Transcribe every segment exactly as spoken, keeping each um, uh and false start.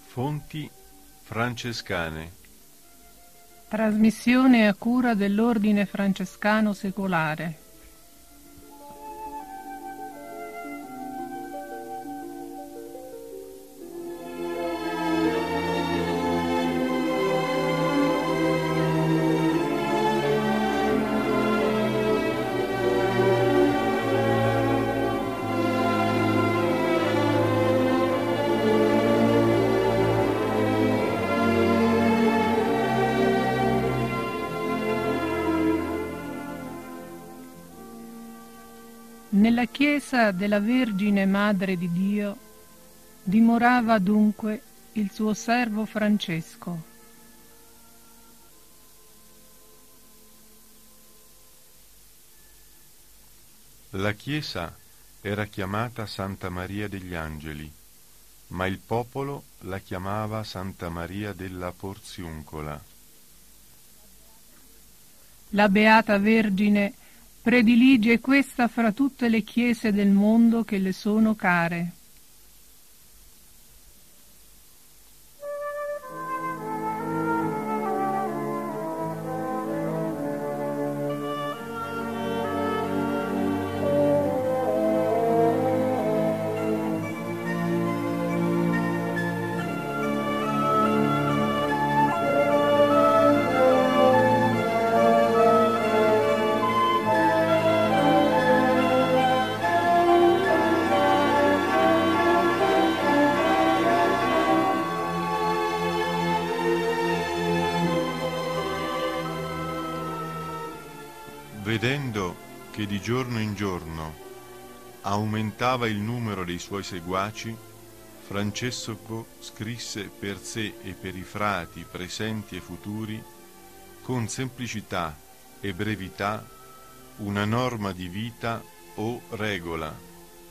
Fonti francescane. Trasmissione a cura dell'Ordine Francescano Secolare. Nella chiesa della Vergine Madre di Dio dimorava dunque il suo servo Francesco. La chiesa era chiamata Santa Maria degli Angeli, ma il popolo la chiamava Santa Maria della Porziuncola. La Beata Vergine predilige questa fra tutte le chiese del mondo che le sono care. Vedendo che di giorno in giorno aumentava il numero dei suoi seguaci, Francesco scrisse per sé e per i frati presenti e futuri, con semplicità e brevità, una norma di vita o regola.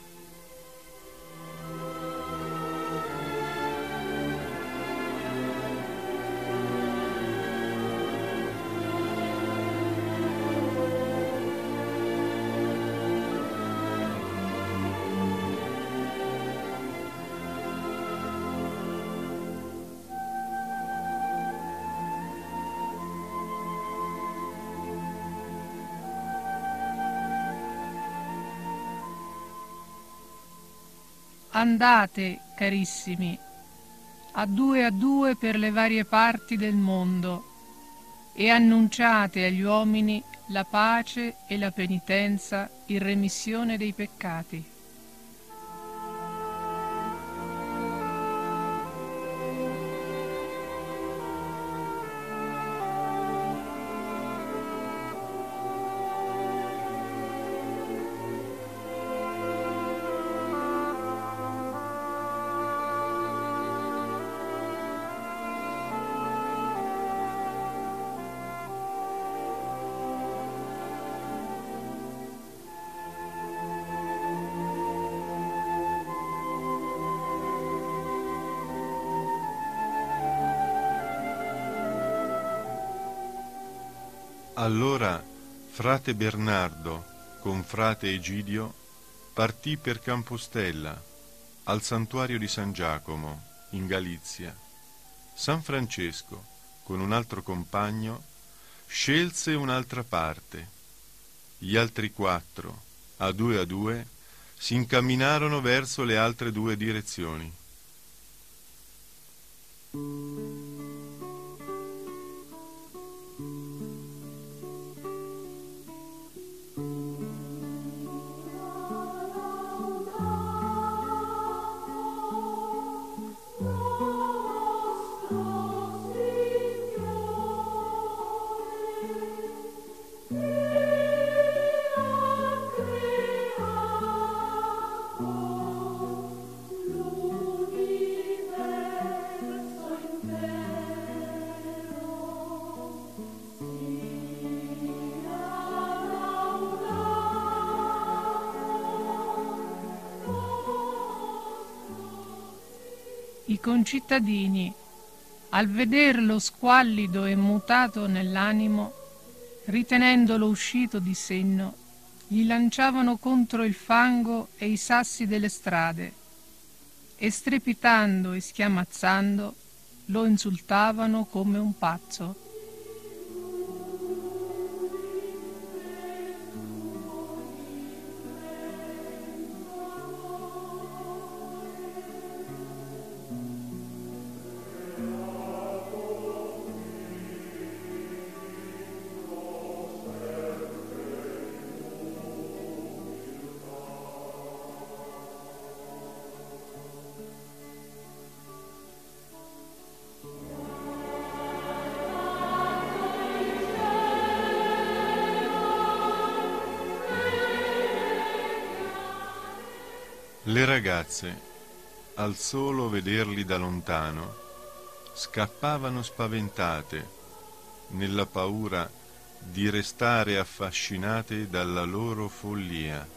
Andate, carissimi, a due a due per le varie parti del mondo e annunciate agli uomini la pace e la penitenza in remissione dei peccati. Allora frate Bernardo con frate Egidio partì per Campostella, al santuario di San Giacomo, in Galizia. San Francesco, con un altro compagno, scelse un'altra parte. Gli altri quattro, a due a due, si incamminarono verso le altre due direzioni. I concittadini, al vederlo squallido e mutato nell'animo, ritenendolo uscito di senno, gli lanciavano contro il fango e i sassi delle strade, e strepitando e schiamazzando lo insultavano come un pazzo. Le ragazze, al solo vederli da lontano, scappavano spaventate, nella paura di restare affascinate dalla loro follia.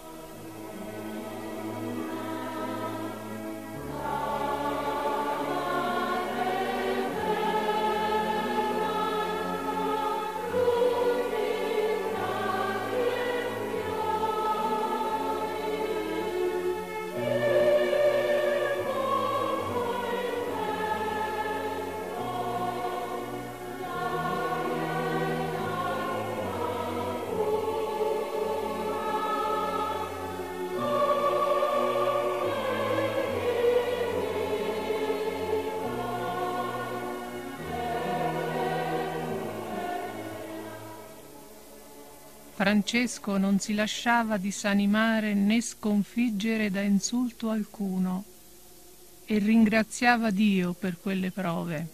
Francesco non si lasciava disanimare né sconfiggere da insulto alcuno e ringraziava Dio per quelle prove.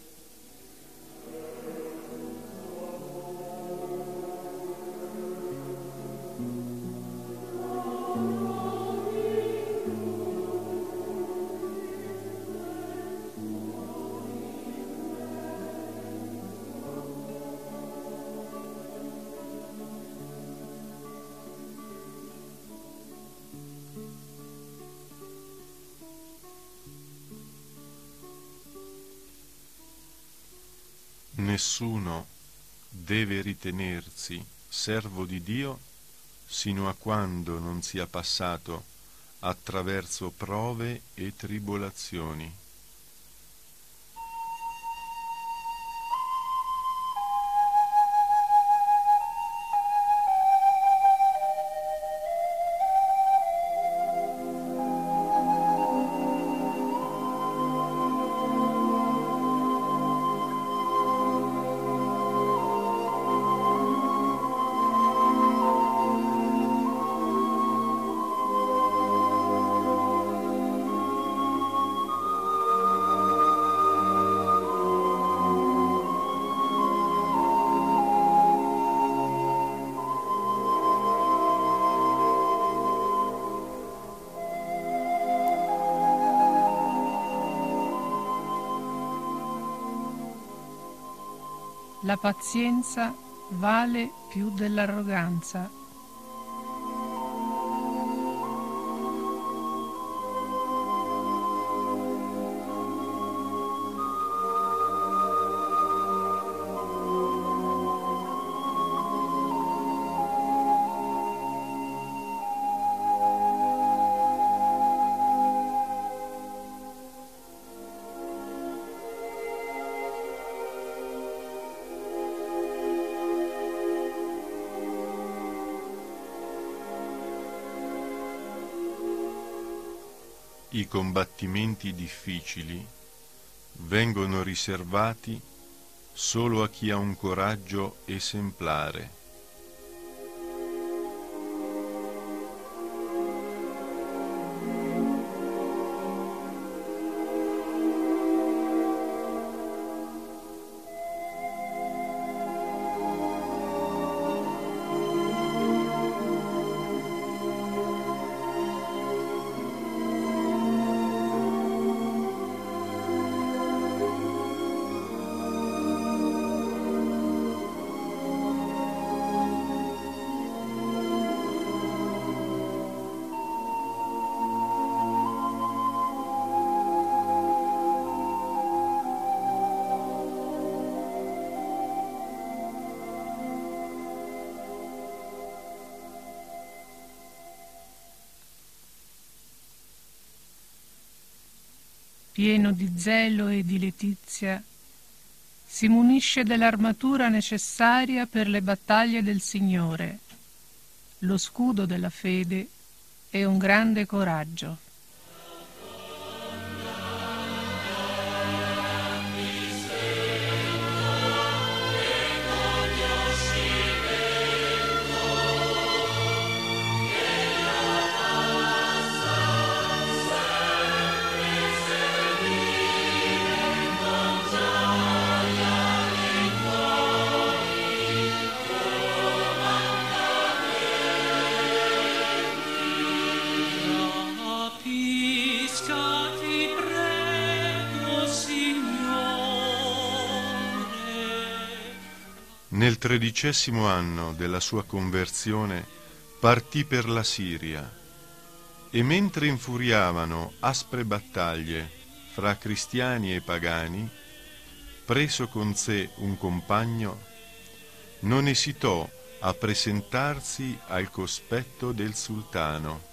Nessuno deve ritenersi servo di Dio sino a quando non sia passato attraverso prove e tribolazioni. La pazienza vale più dell'arroganza. I combattimenti difficili vengono riservati solo a chi ha un coraggio esemplare. pieno di zelo e di letizia, si munisce dell'armatura necessaria per le battaglie del Signore, lo scudo della fede e un grande coraggio. Nel tredicesimo anno della sua conversione partì per la Siria e mentre infuriavano aspre battaglie fra cristiani e pagani, preso con sé un compagno, non esitò a presentarsi al cospetto del sultano.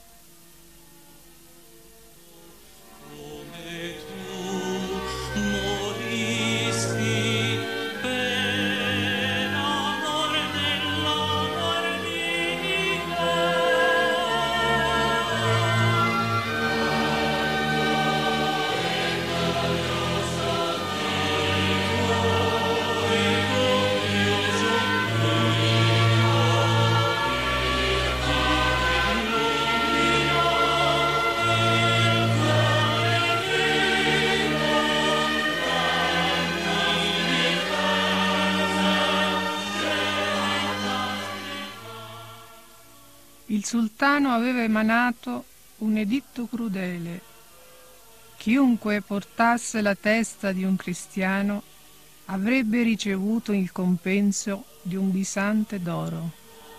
Il sultano aveva emanato un editto crudele: chiunque portasse la testa di un cristiano avrebbe ricevuto il compenso di un bisante d'oro.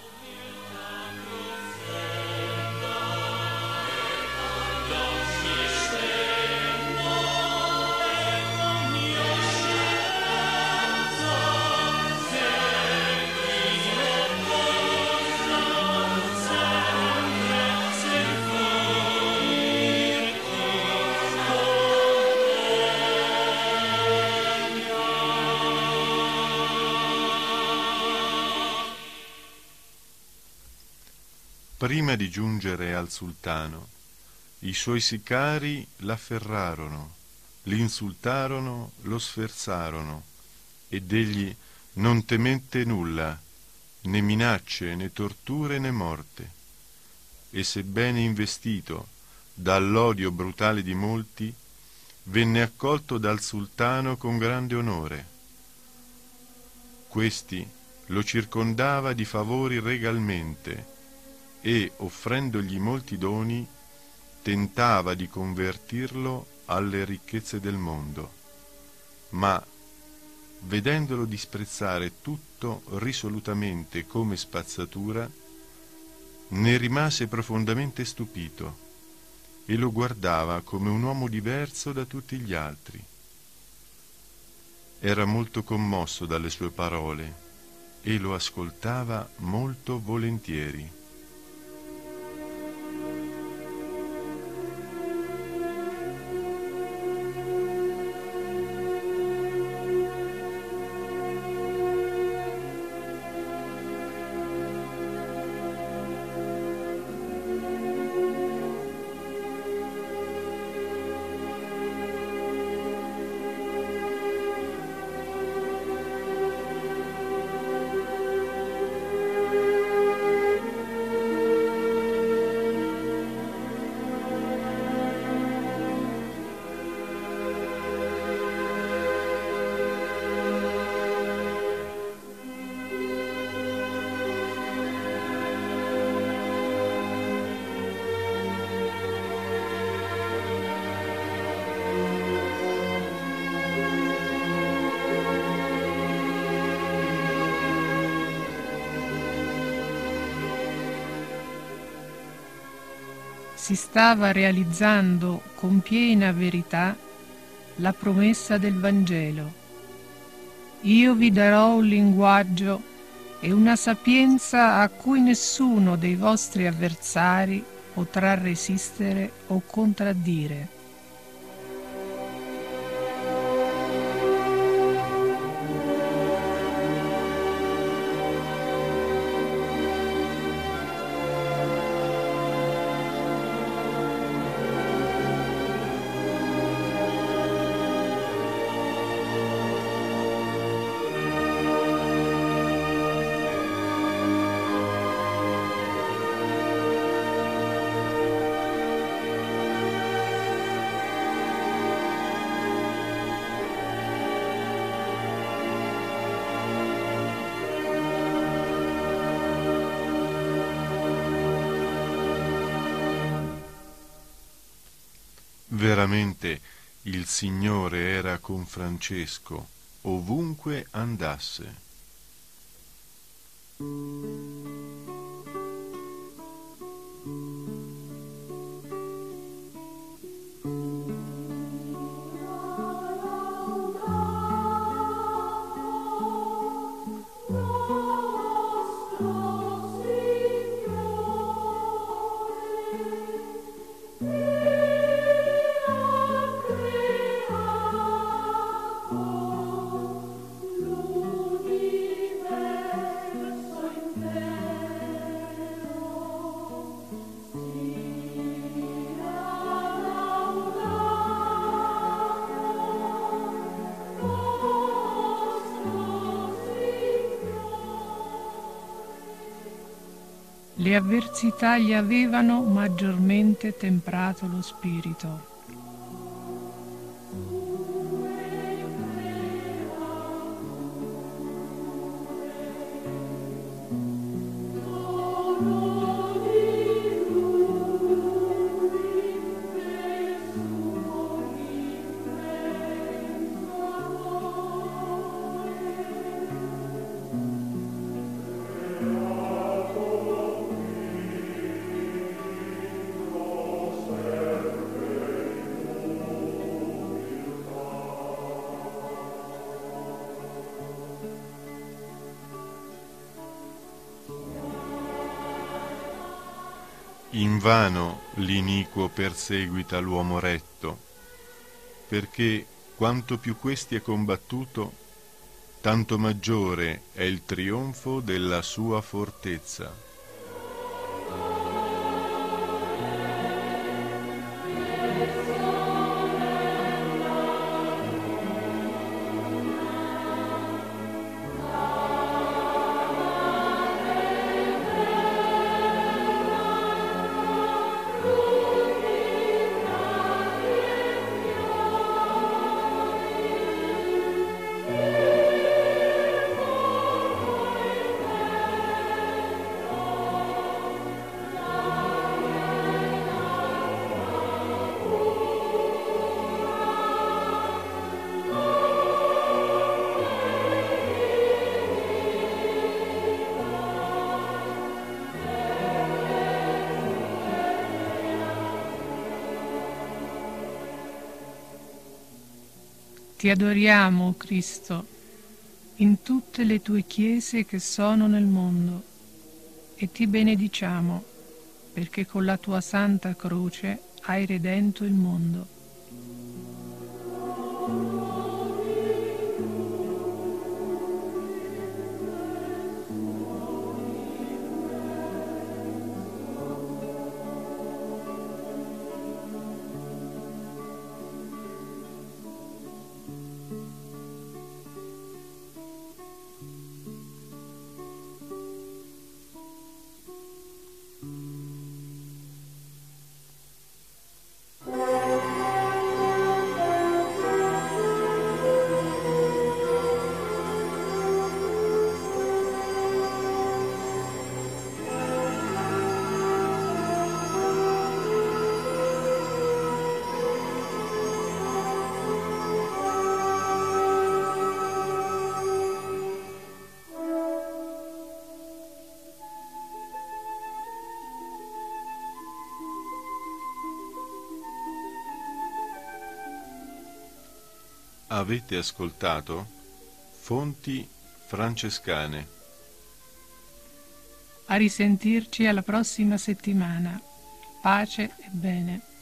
Prima di giungere al sultano, i suoi sicari l'afferrarono, l'insultarono, lo sferzarono, ed egli non temette nulla, né minacce, né torture, né morte. E sebbene investito dall'odio brutale di molti, venne accolto dal sultano con grande onore. Questi lo circondava di favori regalmente, e, offrendogli molti doni, tentava di convertirlo alle ricchezze del mondo. Ma, vedendolo disprezzare tutto risolutamente come spazzatura, ne rimase profondamente stupito e lo guardava come un uomo diverso da tutti gli altri. Era molto commosso dalle sue parole e lo ascoltava molto volentieri. Si stava realizzando con piena verità la promessa del Vangelo. Io vi darò un linguaggio e una sapienza a cui nessuno dei vostri avversari potrà resistere o contraddire. Veramente il Signore era con Francesco ovunque andasse. Le avversità gli avevano maggiormente temprato lo spirito. Invano l'iniquo perseguita l'uomo retto, perché quanto più questi è combattuto, tanto maggiore è il trionfo della sua fortezza. Ti adoriamo, o Cristo, in tutte le tue chiese che sono nel mondo, e ti benediciamo, perché con la tua santa croce hai redento il mondo. Avete ascoltato Fonti Francescane. A risentirci alla prossima settimana. Pace e bene.